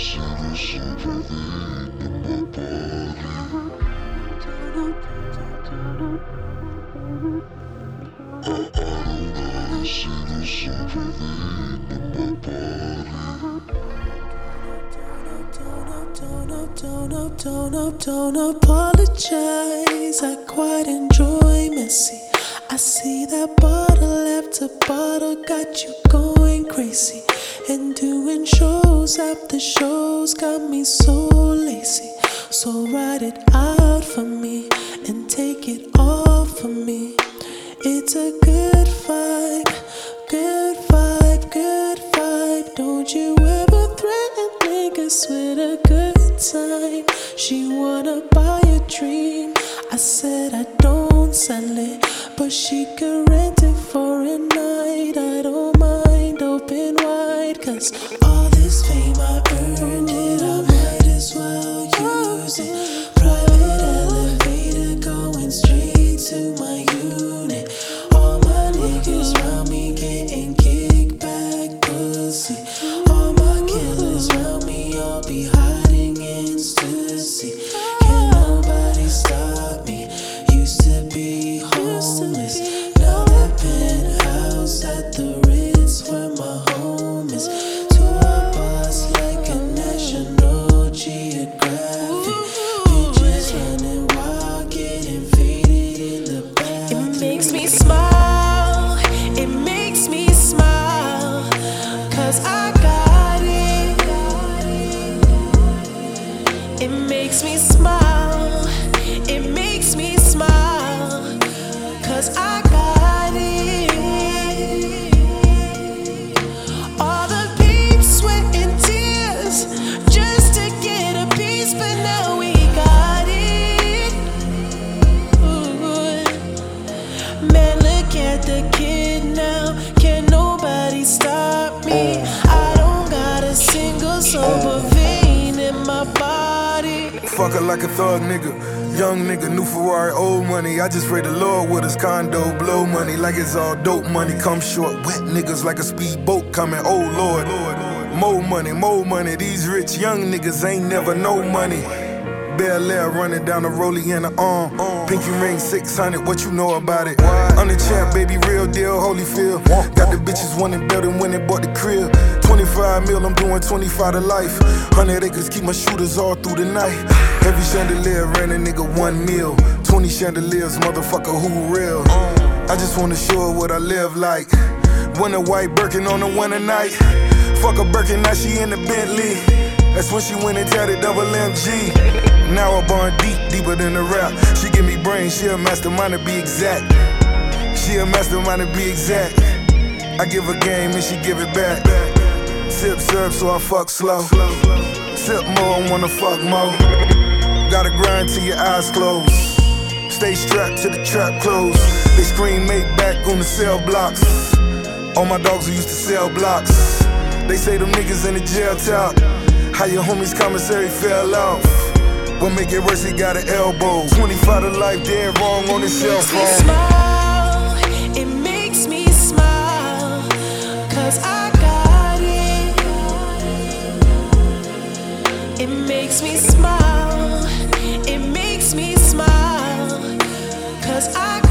Don't apologize, I quite enjoy messy. I see that bottle after bottle got you going crazy. And doing shows after shows got me so lazy. So write it out for me and take it off of me. It's a good vibe, good vibe, good vibe. Don't you ever threaten niggas with a good time. She wanna buy a dream. I said I don't sell it, but she could rent it for a night. I don't mind, open wide, 'cause all this fame I earned it, I might as well use it. Private elevator going straight to my unit. All my niggas round me getting kickback pussy. All my killers round me all be hiding in Stussy. Can't nobody stop me. Used to be homeless, now that penthouse at the Ritz where my home is. Tour bus like a National Geographic. Bitches running wild, getting faded in the back. It makes me smile, it makes me smile, 'cause I got it. It makes me smile, it makes me smile, 'cause I got it. All the pain, sweat and tears just to get a piece, but now we got it. Ooh. Man, look at the kid now, can't nobody stop me. I don't got a single sober vein in my body. Fuck her like a thug nigga. Young nigga, new Ferrari, old money. I just pray the Lord with his condo. Blow money like it's all dope money. Come short, wet niggas like a speedboat coming. Oh Lord, more money, more money. These rich young niggas ain't never no money. Bel Air running down the rollie in the arm. Pinky ring 600, what you know about it? I'm the champ, baby, real deal, Holyfield. Got the bitches wanting building when they bought the crib. 25 mil, I'm doing 25 to life. 100 acres, keep my shooters all through the night. Every chandelier ran a nigga 1 mil. 20 chandeliers, motherfucker, who real? I just wanna show her what I live like. Winter white Birkin on a winter night. Fuck a Birkin, now she in the Bentley. That's when she went and tatted double MG. Now I born deep, deeper than the rap. She give me brains, she a mastermind to be exact. She a mastermind to be exact. I give her game and she give it back. Sip syrup so I fuck slow. Sip more, I wanna fuck more. Gotta grind till your eyes close. Stay strapped to the trap close. They scream made back on the cell blocks. All my dogs who used to sell blocks. They say them niggas in the jail talk. How your homies commissary fell off. What make it worse, he got an elbow. 25 to life, dead wrong on his cell phone. Smile, it makes me smile, 'cause I got it. It makes me smile, it makes me smile, 'cause I